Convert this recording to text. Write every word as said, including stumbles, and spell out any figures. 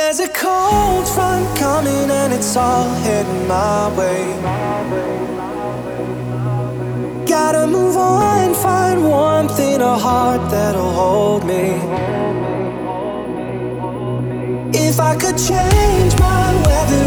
There's a cold front coming and it's all heading my way. Gotta move on, find warmth in a heart that'll hold me. If I could change my weather,